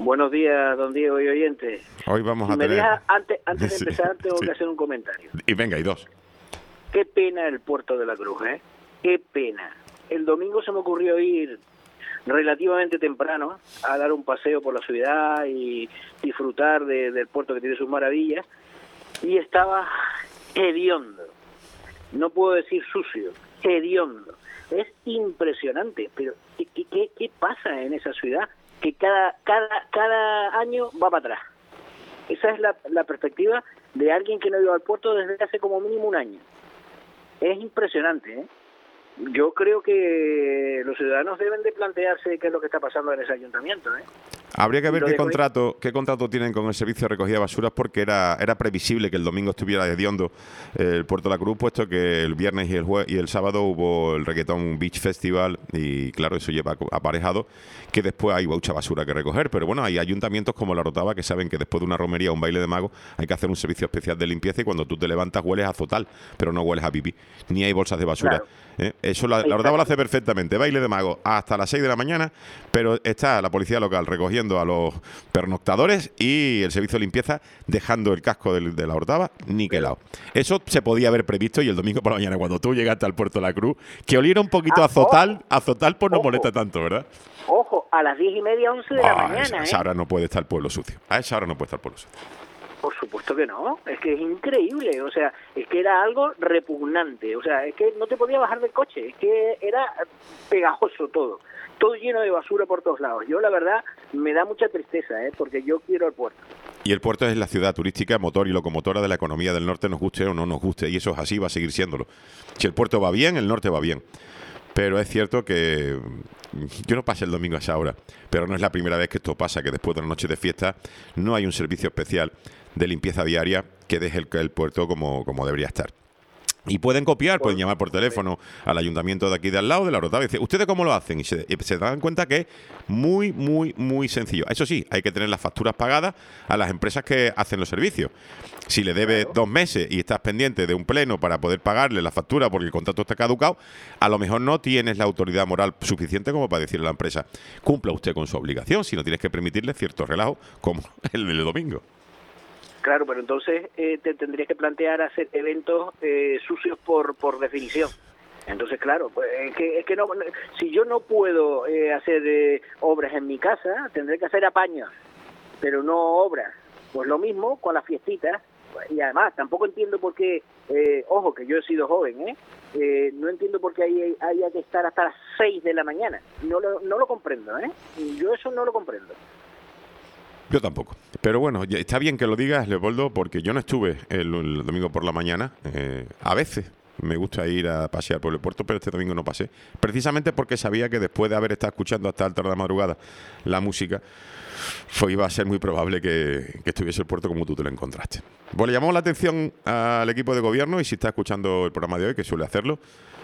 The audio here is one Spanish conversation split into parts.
Buenos días, don Diego y oyentes. Hoy vamos a me tener... deja, antes de Sí, empezar, tengo sí. que hacer un comentario. Y venga, y dos. Qué pena el Puerto de la Cruz, ¿eh? Qué pena. El domingo se me ocurrió ir relativamente temprano a dar un paseo por la ciudad y disfrutar del puerto que tiene sus maravillas, y estaba hediondo. No puedo decir sucio, hediondo. Es impresionante, pero ¿qué pasa en esa ciudad? Que cada año va para atrás. Esa es la perspectiva de alguien que no iba al puerto desde hace como mínimo un año. Es impresionante, ¿eh? Yo creo que los ciudadanos deben de plantearse qué es lo que está pasando en ese ayuntamiento, ¿eh? Habría que ver qué contrato tienen con el servicio de recogida de basuras, porque era previsible que el domingo estuviera hediondo el Puerto de la Cruz, puesto que el viernes y el sábado hubo el Reggaeton Beach Festival, y claro, eso lleva aparejado que después hay mucha basura que recoger. Pero bueno, hay ayuntamientos como La Orotava que saben que después de una romería o un baile de mago hay que hacer un servicio especial de limpieza, y cuando tú te levantas hueles a zotal, pero no hueles a pipí, ni hay bolsas de basura. Claro. Eso la Orotava lo hace perfectamente, baile de mago hasta las 6 de la mañana, pero está la policía local recogiendo a los pernoctadores y el servicio de limpieza dejando el casco de la Orotava niquelado. Eso se podía haber previsto, y el domingo por la mañana, cuando tú llegaste al Puerto de la Cruz, que oliera un poquito a zotal pues no molesta tanto, ¿verdad? Ojo, a las 10:30, 11 de la mañana, A esa hora no puede estar el pueblo sucio. A esa hora no puede estar el pueblo sucio. Por supuesto que no, es que es increíble, o sea, es que era algo repugnante, o sea, es que no te podías bajar del coche, es que era pegajoso todo lleno de basura por todos lados. Yo la verdad me da mucha tristeza, porque yo quiero el puerto. Y el puerto es la ciudad turística, motor y locomotora de la economía del norte, nos guste o no nos guste, y eso es así, va a seguir siéndolo. Si el puerto va bien, el norte va bien. Pero es cierto que yo no pasé el domingo a esa hora, pero no es la primera vez que esto pasa, que después de una noche de fiesta no hay un servicio especial de limpieza diaria que deje el puerto como debería estar. Y pueden copiar, pueden llamar por teléfono al ayuntamiento de aquí de al lado, de La Orotava, y decir, ¿ustedes cómo lo hacen? Y se dan cuenta que es muy, muy, muy sencillo. Eso sí, hay que tener las facturas pagadas a las empresas que hacen los servicios. Si le debes 2 meses y estás pendiente de un pleno para poder pagarle la factura porque el contrato está caducado, a lo mejor no tienes la autoridad moral suficiente como para decirle a la empresa, cumpla usted con su obligación, si no tienes que permitirle ciertos relajos como el del domingo. Claro, pero entonces te tendrías que plantear hacer eventos sucios por definición. Entonces, claro, pues es que no, si yo no puedo hacer obras en mi casa, tendré que hacer apaños, pero no obras. Pues lo mismo con las fiestitas. Y además, tampoco entiendo por qué, ojo, que yo he sido joven, no entiendo por qué haya que estar hasta las 6 de la mañana. No lo comprendo, yo eso no lo comprendo. Yo tampoco. Pero bueno, está bien que lo digas, Leopoldo, porque yo no estuve el domingo por la mañana. A veces me gusta ir a pasear por el puerto, pero este domingo no pasé. Precisamente porque sabía que después de haber estado escuchando hasta alta hora de la madrugada la música, iba a ser muy probable que estuviese el puerto como tú te lo encontraste. Pues le llamamos la atención al equipo de gobierno, y si está escuchando el programa de hoy, que suele hacerlo,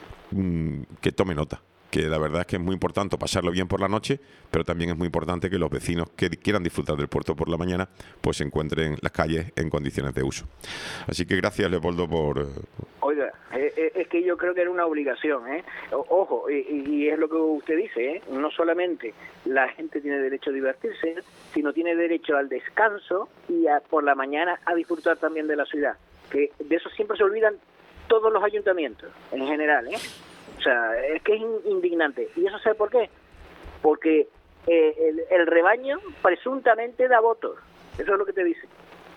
que tome nota. Que la verdad es que es muy importante pasarlo bien por la noche, pero también es muy importante que los vecinos que quieran disfrutar del puerto por la mañana pues se encuentren las calles en condiciones de uso. Así que gracias, Leopoldo, por... Oiga, es que yo creo que era una obligación, Ojo, y es lo que usted dice, no solamente la gente tiene derecho a divertirse, sino tiene derecho al descanso y por la mañana a disfrutar también de la ciudad, que de eso siempre se olvidan todos los ayuntamientos, en general, O sea, es que es indignante. ¿Y eso sabe por qué? Porque el rebaño presuntamente da votos. Eso es lo que te dice.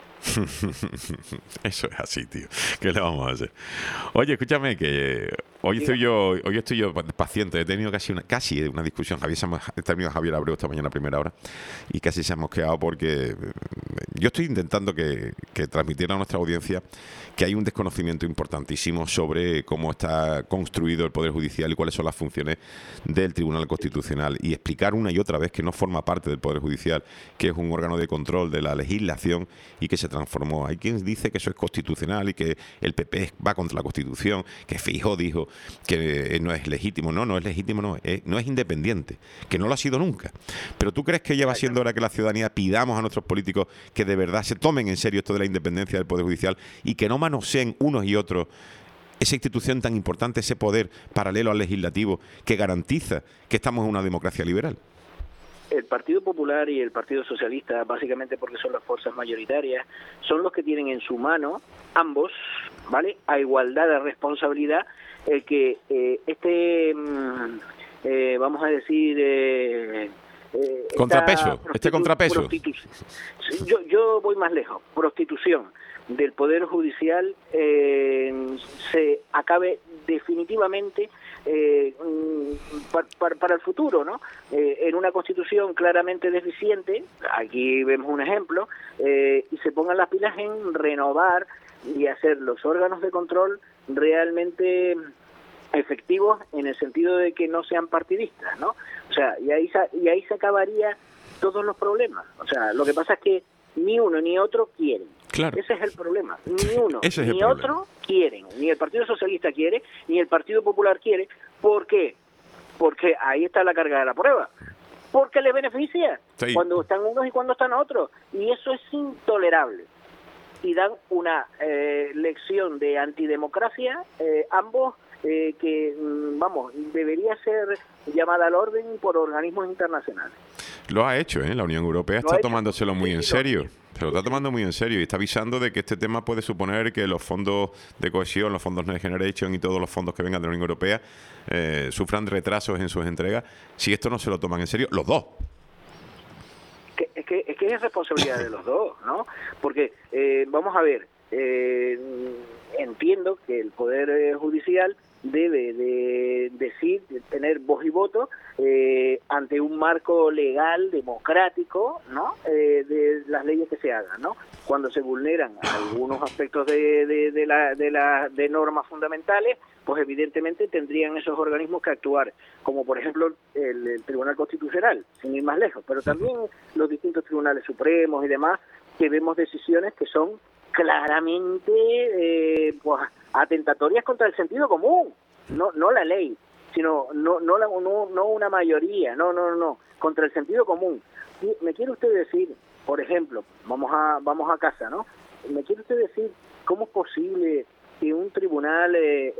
Eso es así, tío. ¿Qué le vamos a hacer? Oye, escúchame, que hoy estoy yo paciente. He tenido casi una discusión. He terminado Javier Abreu esta mañana a primera hora y casi se hemos quedado porque yo estoy intentando que transmitir a nuestra audiencia que hay un desconocimiento importantísimo sobre cómo está construido el Poder Judicial y cuáles son las funciones del Tribunal Constitucional, y explicar una y otra vez que no forma parte del Poder Judicial, que es un órgano de control de la legislación y que se transformó. Hay quien dice que eso es constitucional y que el PP va contra la Constitución, que Feijóo dijo que no es legítimo. No es legítimo, no es independiente, que no lo ha sido nunca. Pero ¿tú crees que ya va siendo hora que la ciudadanía pidamos a nuestros políticos que de verdad se tomen en serio esto de la independencia del Poder Judicial y que no manoseen unos y otros esa institución tan importante, ese poder paralelo al legislativo que garantiza que estamos en una democracia liberal? el Partido Popular y el Partido Socialista, básicamente porque son las fuerzas mayoritarias, son los que tienen en su mano, ambos, ¿vale?, a igualdad de responsabilidad, el que vamos a decir... contrapeso, contrapeso. Yo voy más lejos. Prostitución del Poder Judicial se acabe definitivamente para el futuro, ¿no? En una Constitución claramente deficiente, aquí vemos un ejemplo, y se pongan las pilas en renovar y hacer los órganos de control realmente efectivos, en el sentido de que no sean partidistas, ¿no? O sea, y ahí se acabaría todos los problemas. O sea, lo que pasa es que ni uno ni otro quieren. Claro. Ese es el problema. Ni uno ni otro quieren. Ni el Partido Socialista quiere, ni el Partido Popular quiere. ¿Por qué? Porque ahí está la carga de la prueba. Porque les beneficia cuando están unos y cuando están otros. Y eso es intolerable. Y dan una lección de antidemocracia, ambos, que, vamos, debería ser llamada al orden por organismos internacionales. Lo ha hecho, ¿eh? La Unión Europea está tomándoselo muy en serio. Se lo está tomando muy en serio y está avisando de que este tema puede suponer que los fondos de cohesión, los fondos Next Generation y todos los fondos que vengan de la Unión Europea sufran retrasos en sus entregas si esto no se lo toman en serio los dos. Es que es responsabilidad de los dos, ¿no? Porque, vamos a ver, entiendo que el Poder Judicial debe de decir, de tener voz y voto ante un marco legal, democrático, ¿no? De las leyes que se hagan, ¿no? Cuando se vulneran algunos aspectos de normas fundamentales, pues evidentemente tendrían esos organismos que actuar, como por ejemplo el Tribunal Constitucional, sin ir más lejos, pero también los distintos tribunales supremos y demás, que vemos decisiones que son claramente pues atentatorias contra el sentido común, no la ley, sino no una mayoría, no, contra el sentido común. ¿Me quiere usted decir, por ejemplo, vamos a casa, ¿no? ¿Me quiere usted decir cómo es posible que un tribunal,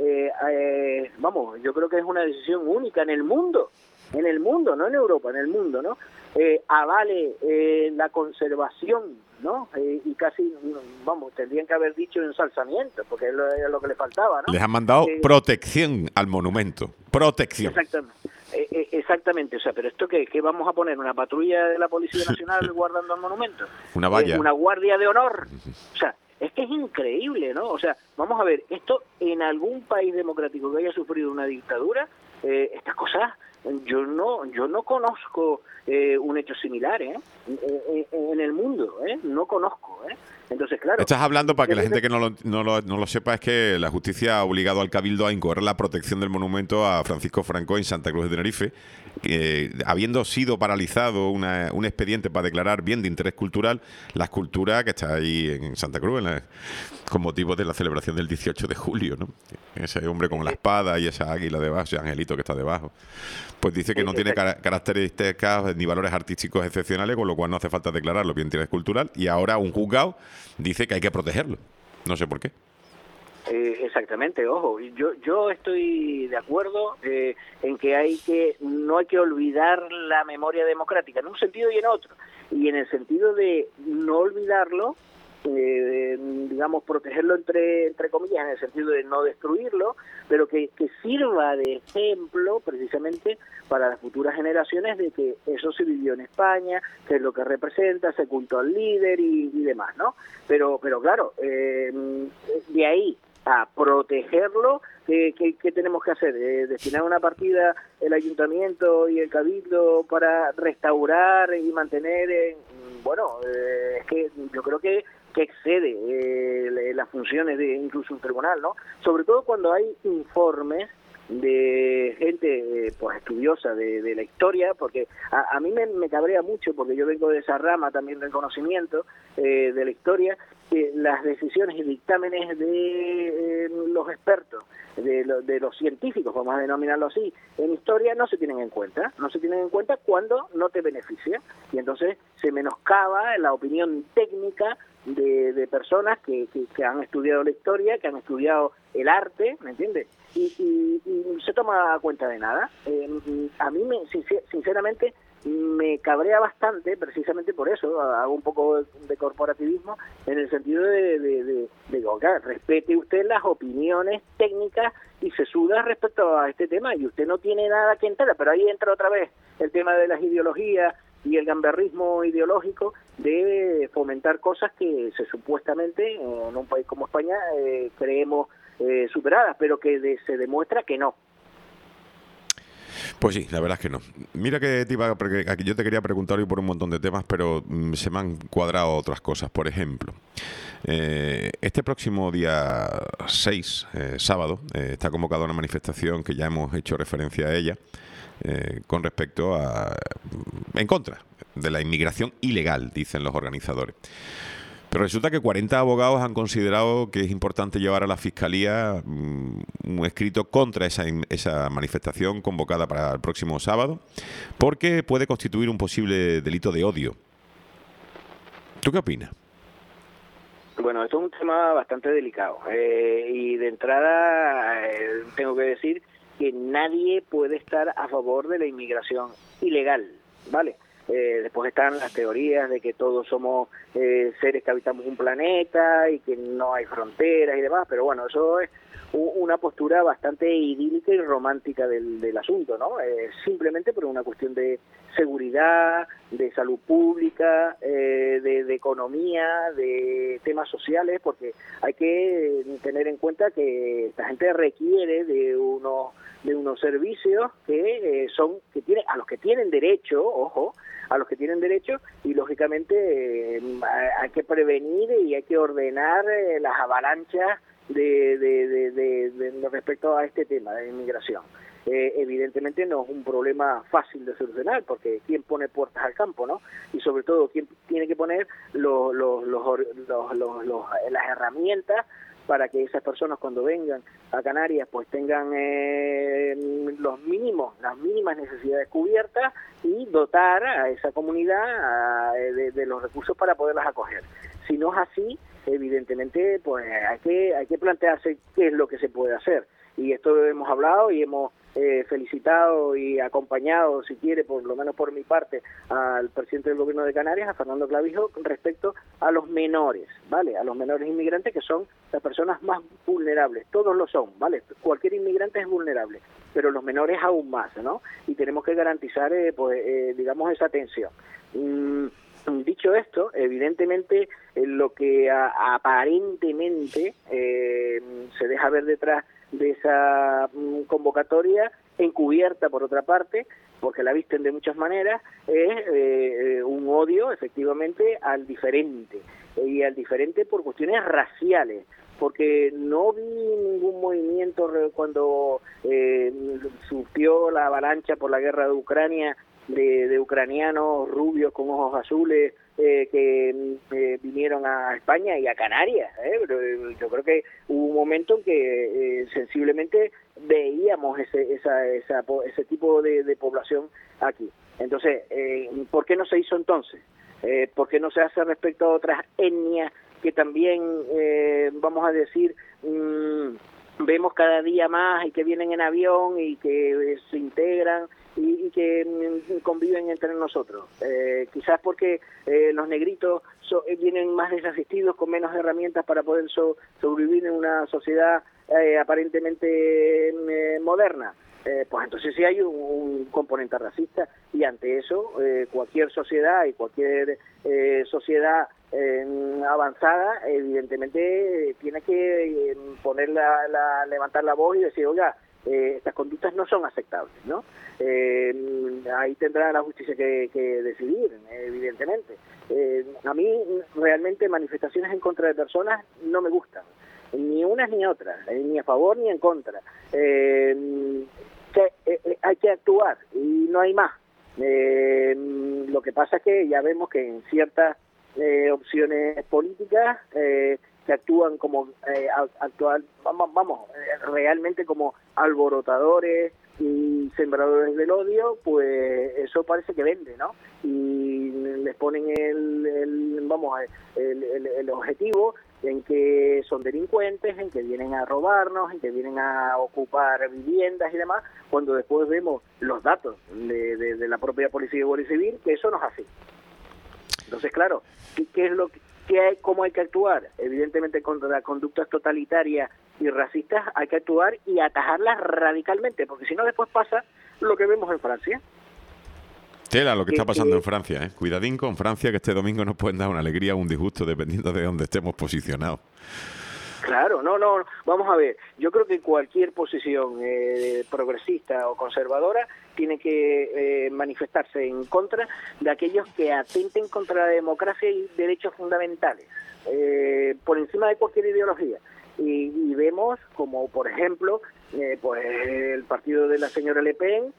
vamos, yo creo que es una decisión única en el mundo, no en Europa, en el mundo, ¿no? Avale la conservación, ¿no? Y casi, vamos, tendrían que haber dicho ensalzamiento, porque es lo que le faltaba, ¿no? Les han mandado protección al monumento. Protección. Exactamente, o sea, pero esto ¿qué vamos a poner? ¿Una patrulla de la Policía Nacional guardando el monumento? Una valla. ¿Una guardia de honor? O sea, es que es increíble, ¿no? O sea, vamos a ver, esto en algún país democrático que haya sufrido una dictadura, estas cosas, yo no conozco un hecho similar, en el mundo, no conozco, Entonces, claro... Estás hablando, para que la gente que no lo sepa, es que la justicia ha obligado al Cabildo a incorrer la protección del monumento a Francisco Franco en Santa Cruz de Tenerife, habiendo sido paralizado un expediente para declarar bien de interés cultural la escultura que está ahí en Santa Cruz, con motivo de la celebración del 18 de julio, ¿no? Ese hombre con la espada y esa águila debajo, ese angelito que está debajo. Pues dice que no tiene características ni valores artísticos excepcionales, con lo cual no hace falta declararlo bien de interés cultural, y ahora un juzgado dice que hay que protegerlo. No sé por qué. Exactamente, ojo, yo estoy de acuerdo en que no hay que olvidar la memoria democrática, en un sentido y en otro, y en el sentido de no olvidarlo, digamos, protegerlo entre comillas, en el sentido de no destruirlo, pero que sirva de ejemplo precisamente para las futuras generaciones de que eso se vivió en España, que es lo que representa, se cultó al líder y demás, ¿no? Pero claro, de ahí a protegerlo, ¿qué tenemos que hacer? ¿Destinar una partida el ayuntamiento y el cabildo para restaurar y mantener? Bueno, es que yo creo que excede las funciones de incluso un tribunal, ¿no? Sobre todo cuando hay informes de gente pues estudiosa de la historia, porque a mí me cabrea mucho, porque yo vengo de esa rama también del conocimiento de la historia, que las decisiones y dictámenes de los expertos, de los científicos, vamos a denominarlo así, en historia no se tienen en cuenta cuando no te beneficia, y entonces se menoscaba la opinión técnica de personas que han estudiado la historia, que han estudiado el arte, ¿me entiendes? Y se toma cuenta de nada. A mí sinceramente me cabrea bastante, precisamente por eso, hago un poco de corporativismo, en el sentido de oiga, respete usted las opiniones técnicas y sesudas respecto a este tema, y usted no tiene nada que entrar, pero ahí entra otra vez el tema de las ideologías y el gamberrismo ideológico de fomentar cosas que supuestamente en un país como España creemos superadas, pero que se demuestra que no. Pues sí, la verdad es que no. Mira que aquí yo te quería preguntar hoy por un montón de temas, pero se me han cuadrado otras cosas. Por ejemplo, este próximo día 6, sábado, está convocada una manifestación que ya hemos hecho referencia a ella, con respecto en contra de la inmigración ilegal, dicen los organizadores. Pero resulta que 40 abogados han considerado que es importante llevar a la Fiscalía un escrito contra esa manifestación convocada para el próximo sábado, porque puede constituir un posible delito de odio. ¿Tú qué opinas? Bueno, esto es un tema bastante delicado. Y de entrada tengo que decir que nadie puede estar a favor de la inmigración ilegal, ¿vale? Después están las teorías de que todos somos seres que habitamos un planeta y que no hay fronteras y demás, pero bueno, eso es una postura bastante idílica y romántica del asunto, ¿no? Simplemente por una cuestión de seguridad, de salud pública, de economía, de temas sociales, porque hay que tener en cuenta que esta gente requiere de unos servicios a los que tienen derecho, ojo, a los que tienen derecho, y lógicamente hay que prevenir y hay que ordenar las avalanchas de respecto a este tema de inmigración. Evidentemente no es un problema fácil de solucionar, porque ¿quién pone puertas al campo, no? Y sobre todo, ¿quién tiene que poner las herramientas para que esas personas cuando vengan a Canarias pues tengan las mínimas necesidades cubiertas y dotar a esa comunidad de los recursos para poderlas acoger? Si no es así, evidentemente pues hay que plantearse qué es lo que se puede hacer, y esto lo hemos hablado y hemos felicitado y acompañado, si quiere, por lo menos por mi parte, al presidente del Gobierno de Canarias, a Fernando Clavijo, respecto a los menores, ¿vale? A los menores inmigrantes, que son las personas más vulnerables. Todos lo son, ¿vale? Cualquier inmigrante es vulnerable, pero los menores aún más, ¿no? Y tenemos que garantizar, digamos, esa atención. Dicho esto, evidentemente lo que aparentemente se deja ver detrás de esa convocatoria, encubierta por otra parte, porque la visten de muchas maneras, es un odio efectivamente al diferente, y al diferente por cuestiones raciales, porque no vi ningún movimiento cuando surgió la avalancha por la guerra de Ucrania, de ucranianos rubios con ojos azules que vinieron a España y a Canarias, pero yo creo que hubo un momento en que sensiblemente veíamos ese tipo de población aquí. Entonces, ¿por qué no se hizo entonces? ¿Por qué no se hace respecto a otras etnias que también, vamos a decir, vemos cada día más y que vienen en avión y que se integran y que conviven entre nosotros? Quizás porque los negritos vienen más desasistidos, con menos herramientas para poder sobrevivir en una sociedad aparentemente moderna. Pues entonces sí hay un componente racista, y ante eso cualquier sociedad y cualquier sociedad avanzada evidentemente tiene que levantar la voz y decir, oiga, estas conductas no son aceptables, ¿no? Ahí tendrá la justicia que decidir, evidentemente. A mí realmente manifestaciones en contra de personas no me gustan, ni unas ni otras, ni a favor ni en contra. Hay que actuar y no hay más. Lo que pasa es que ya vemos que en ciertas opciones políticas que actúan como realmente como alborotadores y sembradores del odio, pues eso parece que vende, ¿no? Y les ponen el objetivo en que son delincuentes, en que vienen a robarnos, en que vienen a ocupar viviendas y demás, cuando después vemos los datos de la propia Policía y Guardia Civil, que eso no es así. Entonces, claro, ¿qué es lo que hay, cómo hay que actuar? Evidentemente, contra las conductas totalitarias y racistas hay que actuar y atajarlas radicalmente, porque si no después pasa lo que vemos en Francia. Tela lo que está pasando en Francia, ¿eh? Cuidadín con Francia, que este domingo nos pueden dar una alegría o un disgusto dependiendo de dónde estemos posicionados. Claro, no, vamos a ver, yo creo que cualquier posición progresista o conservadora tiene que manifestarse en contra de aquellos que atenten contra la democracia y derechos fundamentales, por encima de cualquier ideología. Y vemos como, por ejemplo, pues el partido de la señora Le Pen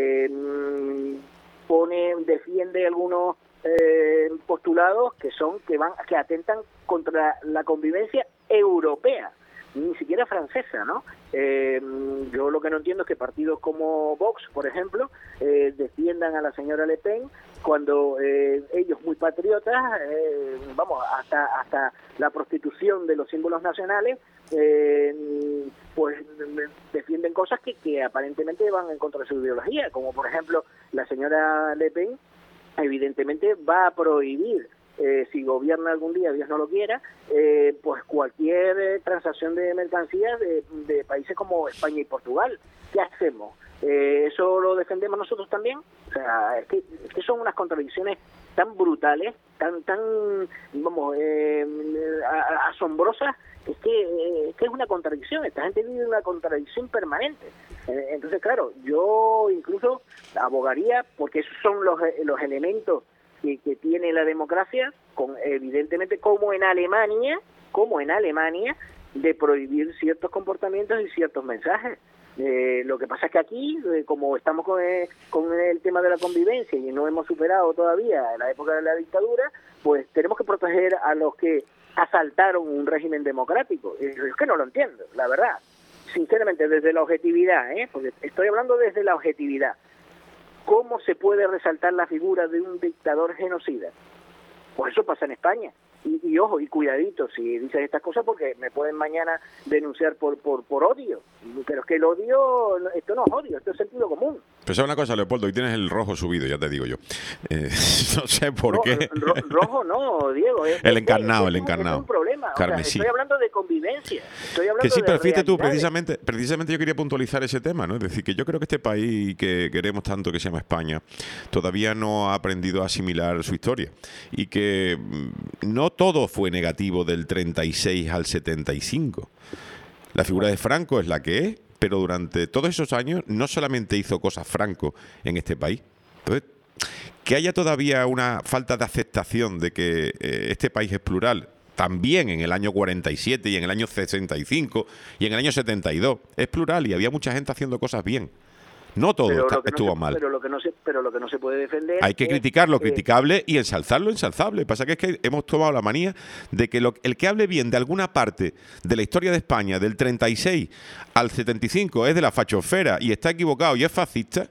defiende algunos postulados que atentan contra la convivencia europea, ni siquiera francesa, ¿no? Yo lo que no entiendo es que partidos como Vox, por ejemplo, defiendan a la señora Le Pen cuando ellos, muy patriotas, hasta la prostitución de los símbolos nacionales, pues defienden cosas que aparentemente van en contra de su ideología, como por ejemplo la señora Le Pen evidentemente va a prohibir, si gobierna algún día, Dios no lo quiera, pues cualquier transacción de mercancías de países como España y Portugal. ¿Qué hacemos? ¿Eso lo defendemos nosotros también? O sea, es que son unas contradicciones tan brutales, tan asombrosas, es que es una contradicción. Esta gente vive una contradicción permanente. Entonces, claro, yo incluso abogaría, porque esos son los elementos que tiene la democracia, evidentemente como en Alemania, de prohibir ciertos comportamientos y ciertos mensajes. Lo que pasa es que aquí, como estamos con el tema de la convivencia y no hemos superado todavía la época de la dictadura, pues tenemos que proteger a los que asaltaron un régimen democrático. Es que no lo entiendo, la verdad. Sinceramente, desde la objetividad, porque estoy hablando desde la objetividad. ¿Cómo se puede resaltar la figura de un dictador genocida? Pues eso pasa en España. Y ojo, y cuidadito si dices estas cosas, porque me pueden mañana denunciar por odio. Pero es que el odio, esto no es odio, esto es sentido común. Pero ¿sabes una cosa, Leopoldo? Hoy tienes el rojo subido, ya te digo yo. No sé por qué. Rojo no, Diego. El encarnado. Es un problema. Carmesí. O sea, estoy hablando de convivencia. Que sí, pero fíjate tú, precisamente yo quería puntualizar ese tema, ¿no? Es decir, que yo creo que este país que queremos tanto, que se llama España, todavía no ha aprendido a asimilar su historia. Y que no todo fue negativo del 36 al 75. La figura de Franco es la que es, pero durante todos esos años no solamente hizo cosas Franco en este país. Entonces, que haya todavía una falta de aceptación de que este país es plural, también en el año 47 y en el año 65 y en el año 72, es plural y había mucha gente haciendo cosas bien. No todo estuvo mal. Pero lo que no se puede defender. Hay que criticar lo criticable y ensalzar lo ensalzable. Pasa que es que hemos tomado la manía de que el que hable bien de alguna parte de la historia de España, del 36 al 75, es de la fachosfera y está equivocado y es fascista.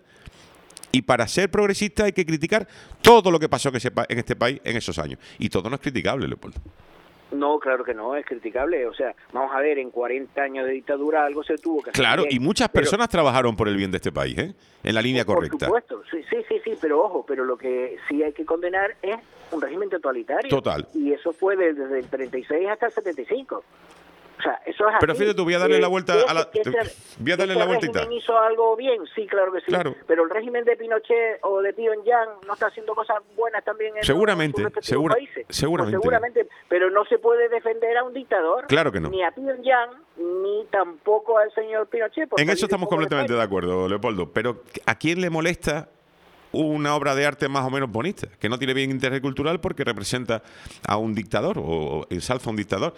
Y para ser progresista hay que criticar todo lo que pasó en este país en esos años. Y todo no es criticable, Leopoldo. No, claro que no, es criticable. O sea, vamos a ver, en 40 años de dictadura algo se tuvo que hacer. Claro, bien, y muchas personas trabajaron por el bien de este país, en la línea correcta. Por supuesto, sí, pero ojo, pero lo que sí hay que condenar es un régimen totalitario. Total. Y eso fue desde el 36 hasta el 75. O sea, eso es así. Pero fíjate tú, voy a darle la vuelta a la... Voy a darle la vueltita. ¿El régimen hizo algo bien? Sí, claro que sí. Claro. Pero el régimen de Pinochet o de Pyongyang no está haciendo cosas buenas también en seguramente, sus respectivos países. Seguramente. Pero no se puede defender a un dictador. Claro que no. Ni a Pyongyang, ni tampoco al señor Pinochet. En eso estamos completamente de acuerdo, Leopoldo. Pero ¿a quién le molesta una obra de arte más o menos bonita, que no tiene bien interés cultural porque representa a un dictador o ensalza a un dictador?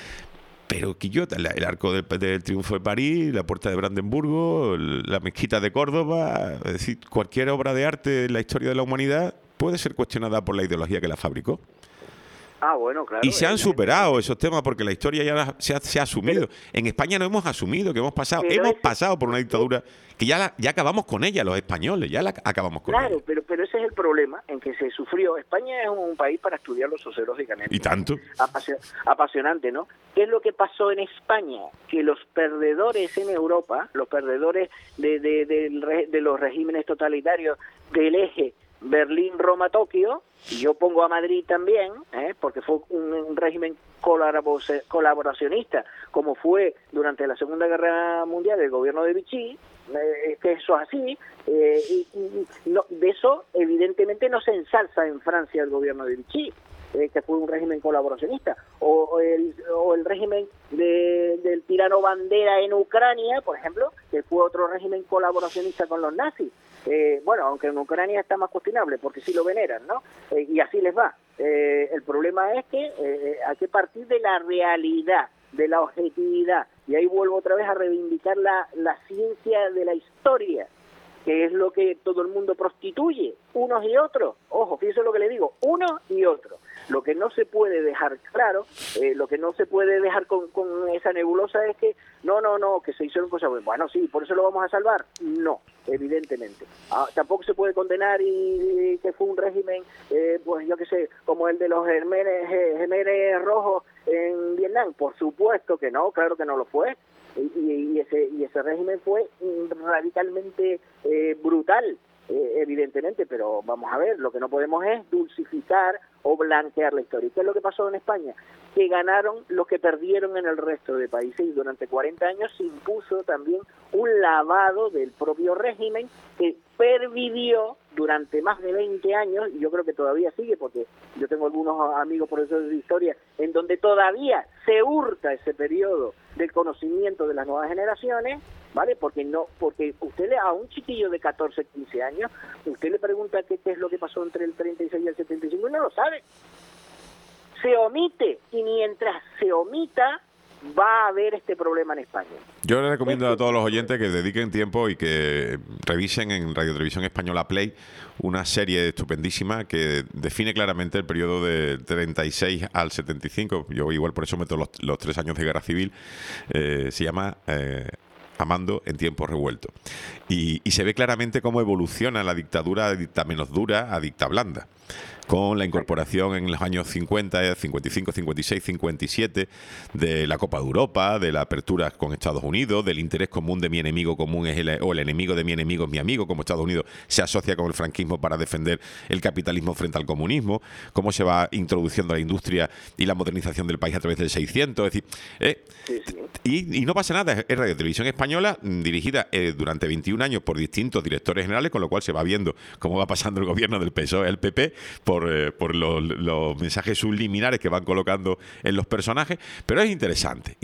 Pero Quillota, el arco del triunfo de París, la puerta de Brandenburgo, la mezquita de Córdoba, es decir, cualquier obra de arte en la historia de la humanidad puede ser cuestionada por la ideología que la fabricó. Bueno, claro. Y se han superado esos temas porque la historia ya se ha asumido. En España no hemos asumido que hemos pasado por una dictadura que ya acabamos con ella, los españoles, acabamos con ella. Claro, pero ese es el problema en que se sufrió. España es un país para estudiarlo sociológicamente. ¿Y tanto? Apasionante, ¿no? ¿Qué es lo que pasó en España? Que los perdedores en Europa, los perdedores de los regímenes totalitarios del eje Berlín, Roma, Tokio, y yo pongo a Madrid también, porque fue un régimen colaboracionista, como fue durante la Segunda Guerra Mundial el gobierno de Vichy, que eso es así, y de eso evidentemente no se ensalza en Francia el gobierno de Vichy, que fue un régimen colaboracionista, o el régimen del tirano Bandera en Ucrania, por ejemplo, que fue otro régimen colaboracionista con los nazis. Bueno, aunque en Ucrania está más cuestionable, porque sí lo veneran, ¿no? Y así les va. El problema es que hay que partir de la realidad, de la objetividad, y ahí vuelvo otra vez a reivindicar la ciencia de la historia, que es lo que todo el mundo prostituye, unos y otros. Ojo, fíjese lo que le digo, uno y otro. Lo que no se puede dejar claro, lo que no se puede dejar con esa nebulosa es que no, que se hicieron cosas buenas. Bueno, sí, ¿por eso lo vamos a salvar? No, evidentemente. Tampoco se puede condenar y que fue un régimen, pues yo qué sé, como el de los Gemeres Rojos en Vietnam. Por supuesto que no, claro que no lo fue. Y ese régimen fue radicalmente brutal, evidentemente, pero vamos a ver, lo que no podemos es dulcificar o blanquear la historia. ¿Y qué es lo que pasó en España? Que ganaron los que perdieron en el resto de países, y durante 40 años se impuso también un lavado del propio régimen que pervivió durante más de 20 años, y yo creo que todavía sigue, porque yo tengo algunos amigos profesores de historia en donde todavía se hurta ese periodo del conocimiento de las nuevas generaciones, ¿vale? Porque usted a un chiquillo de 14, 15 años, usted le pregunta qué es lo que pasó entre el 36 y el 75 y no lo sabe. Se omite, y mientras se omita, va a haber este problema en España. Yo le recomiendo a todos los oyentes que dediquen tiempo y que revisen en Radio Televisión Española Play una serie estupendísima que define claramente el periodo de 36 al 75. Yo igual por eso meto los 3 años de guerra civil. Se llama Amando en tiempos revueltos. Y se ve claramente cómo evoluciona la dictadura de dicta menos dura a dicta blanda, con la incorporación en los años 50, 55, 56, 57 de la Copa de Europa, de la apertura con Estados Unidos, del interés común de mi enemigo común es el enemigo de mi enemigo es mi amigo, como Estados Unidos se asocia con el franquismo para defender el capitalismo frente al comunismo, cómo se va introduciendo la industria y la modernización del país a través del 600, es decir, y no pasa nada, es Radio Televisión Española, dirigida durante 21 años por distintos directores generales, con lo cual se va viendo cómo va pasando el gobierno del PSOE al PP por los mensajes subliminares que van colocando en los personajes, pero es interesante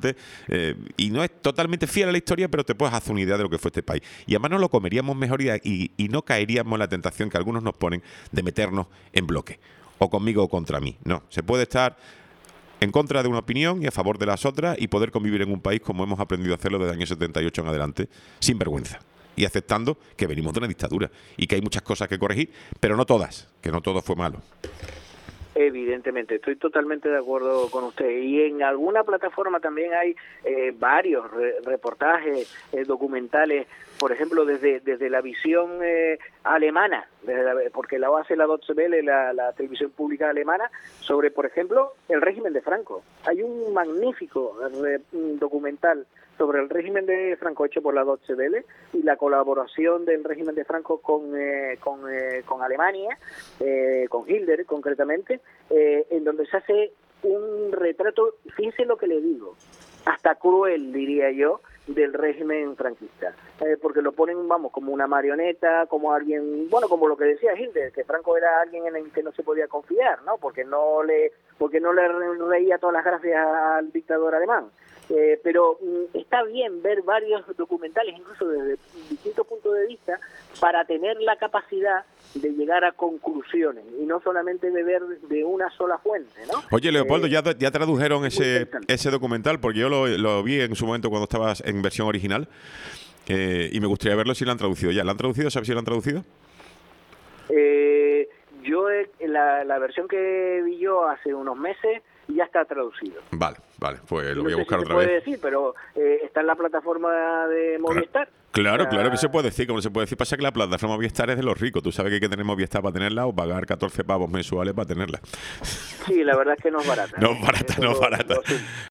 y no es totalmente fiel a la historia, pero te puedes hacer una idea de lo que fue este país. Y además nos lo comeríamos mejor y no caeríamos en la tentación que algunos nos ponen de meternos en bloque, o conmigo o contra mí. No, se puede estar en contra de una opinión y a favor de las otras y poder convivir en un país como hemos aprendido a hacerlo desde el año 78 en adelante, sin vergüenza. Y aceptando que venimos de una dictadura y que hay muchas cosas que corregir, pero no todas, que no todo fue malo. Evidentemente, estoy totalmente de acuerdo con usted. Y en alguna plataforma también hay varios reportajes, documentales, por ejemplo, desde la visión alemana, porque la hace la Deutsche Welle, la televisión pública alemana, sobre, por ejemplo, el régimen de Franco. Hay un magnífico documental sobre el régimen de Franco hecho por la Deutsche Welle y la colaboración del régimen de Franco con Alemania, con Hitler concretamente, en donde se hace un retrato, fíjese lo que le digo, hasta cruel diría yo, del régimen franquista, porque lo ponen, vamos, como una marioneta, como alguien, bueno, como lo que decía Hitler, que Franco era alguien en el que no se podía confiar, ¿no? Porque no le reía todas las gracias al dictador alemán. Pero está bien ver varios documentales, incluso desde distintos puntos de vista, para tener la capacidad de llegar a conclusiones y no solamente beber de una sola fuente, ¿no? Oye, Leopoldo, ¿ya tradujeron ese documental? Porque yo lo vi en su momento cuando estabas en versión original y me gustaría verlo si lo han traducido ya. ¿Lo han traducido? ¿Sabes si lo han traducido? Yo la versión que vi yo hace unos meses ya está traducido. Vale, pues lo No voy a sé buscar si se otra puede vez. decir, pero está en la plataforma de Movistar. Claro que se puede decir, como se puede decir. Pasa que la plataforma Movistar es de los ricos. Tú sabes que hay que tener Movistar para tenerla o pagar 14 pavos mensuales para tenerla. Sí, la verdad es que no es barata. No es barata, no es barata.